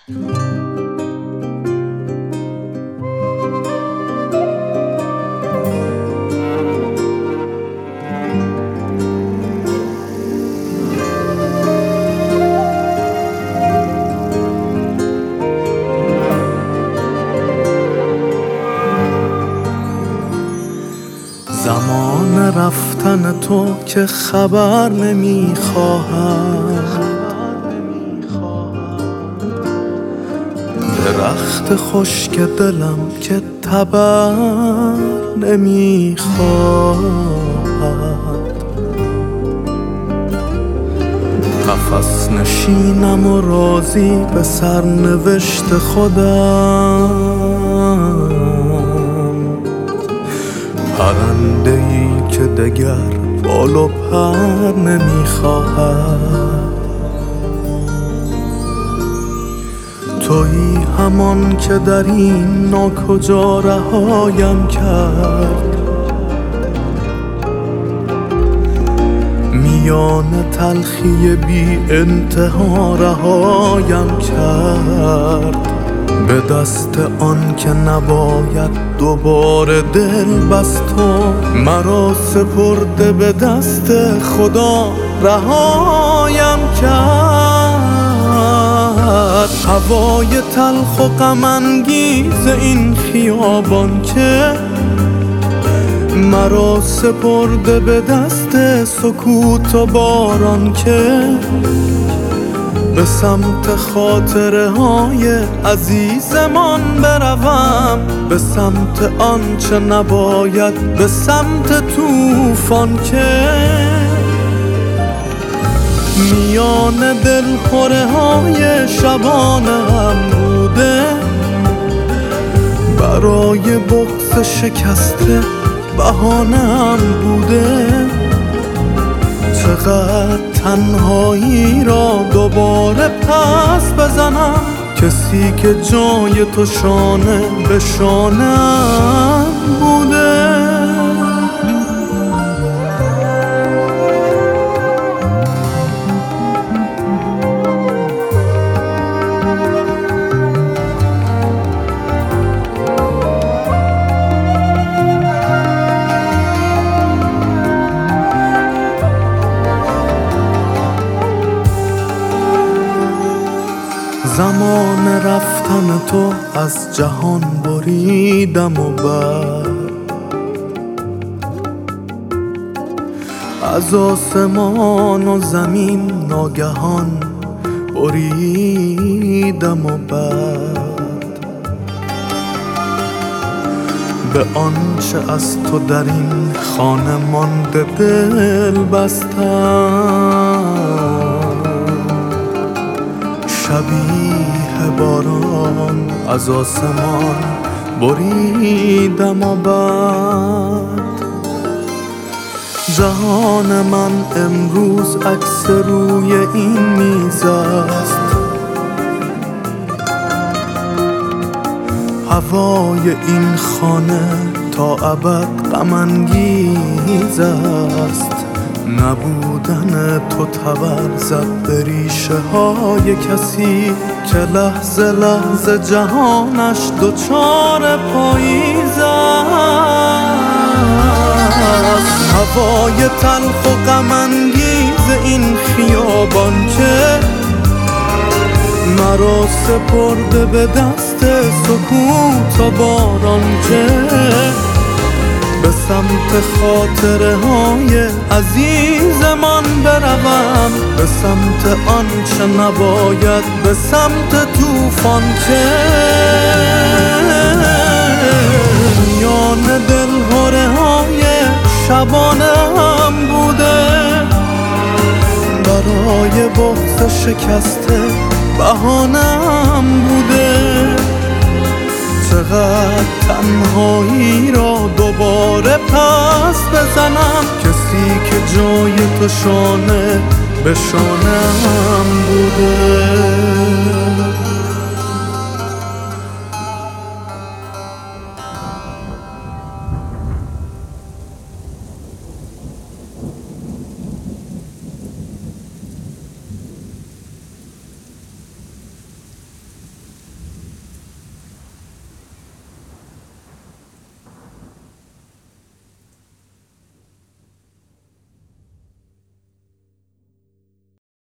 زمان رفتن تو که خبر نمیخواهد، درخت خشک دلم که تبر نمیخواهد، قفس نشینم و راضی به سرنوشت خودم، پرنده‌ای که دگر بال و پر نمیخواهد. تویی همان که در این ناکجا رهایم کرد، میان تلخی بی انتها رهایم کرد. به دست آن که نباید دوباره دل بست و مرا سپرده به دست خدا رهایم کرد. هوای تلخ و غم انگیز این خیابان که مرا سپرده به دست سکوت و باران که به سمت خاطره های عزیزمان بروم، به سمت آنچه نباید، به سمت طوفان که میان دلخوره های شبانم بوده. برای بغض شکسته بهانه‌ام بوده. چقدر تنهایی را دوباره پس بزنم، کسی که جای تو شانه به شانه‌ام بوده. زمان رفتن تو از جهان بریدم و بعد از آسمان و زمین ناگهان بریدم و بعد به آنچه از تو در این خانه مانده دل بستم. شبیه باران از آسمان بریدم و بعد جهان من امروز عکس روی این میز است. هوای این خانه تا ابد غم انگیز است. نبودن تو تبر زد به ریشه های کسی که لحظه لحظه جهانش دوچار پاییز است. هوای تلخ و غم انگیز این خیابان که مرا سپرده به دست سکوت و باران که به سمت خاطره های عزیزمان بروم، به سمت آنچه نباید، به سمت طوفان که میان دلهره های شبانم بوده. برای بغض شکسته بهانه‌ام بوده. چقدر تنهایی را دوباره پس بزنم، کسی که جای تو شانه به شانه‌ام بوده.